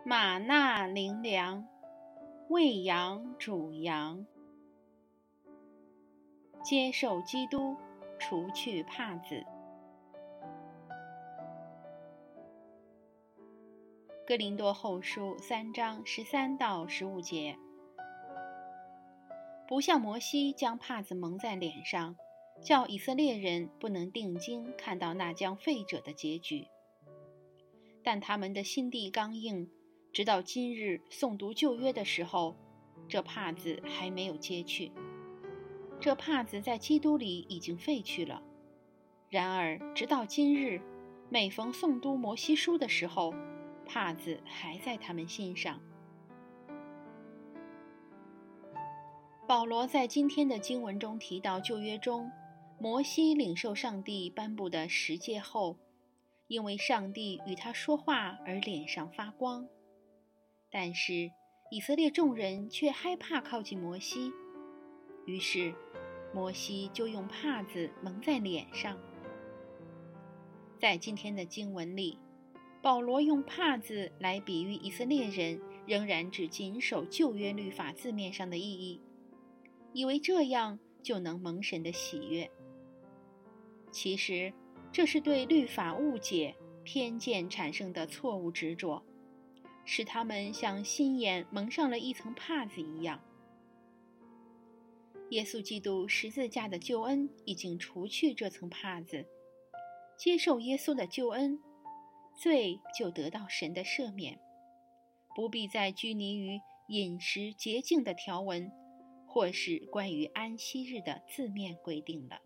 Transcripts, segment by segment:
玛纳灵粮，喂养主羊。接受基督，除去帕子。哥林多后书3章13到15节。不像摩西将帕子蒙在脸上，叫以色列人不能定睛看到那将废者的结局。但他们的心地刚硬，直到今日诵读旧约的时候，这帕子还没有揭去。这帕子在基督里已经废去了。然而直到今日，每逢诵读摩西书的时候，帕子还在他们心上。保罗在今天的经文中提到，旧约中摩西领受上帝颁布的十诫后，因为上帝与他说话而脸上发光。但是以色列众人却害怕靠近摩西，于是摩西就用帕子蒙在脸上。在今天的经文里，保罗用帕子来比喻以色列人仍然只谨守旧约律法字面上的意义，以为这样就能蒙神的喜悦。其实这是对律法误解、偏见产生的错误执着，使他们像心眼蒙上了一层帕子一样。耶稣基督十字架的救恩已经除去这层帕子，接受耶稣的救恩，罪就得到神的赦免，不必再拘泥于饮食洁净的条文，或是关于安息日的字面规定了。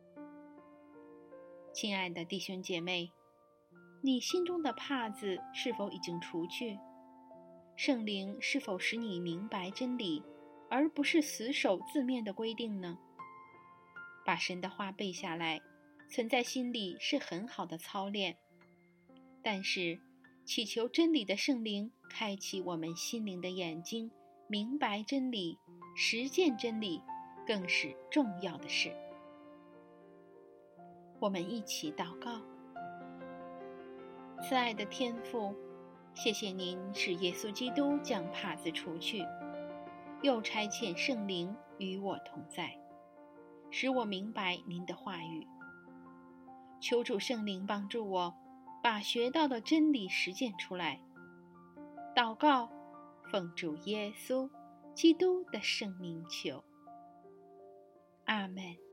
亲爱的弟兄姐妹，你心中的帕子是否已经除去？圣灵是否使你明白真理，而不是死守字面的规定呢？把神的话背下来，存在心里是很好的操练，但是祈求真理的圣灵开启我们心灵的眼睛，明白真理，实践真理，更是重要的事。我们一起祷告。慈爱的天父，谢谢您使耶稣基督将帕子除去，又差遣圣灵与我同在，使我明白您的话语。求主圣灵帮助我，把学到的真理实践出来。祷告，奉主耶稣基督的圣名求。阿们。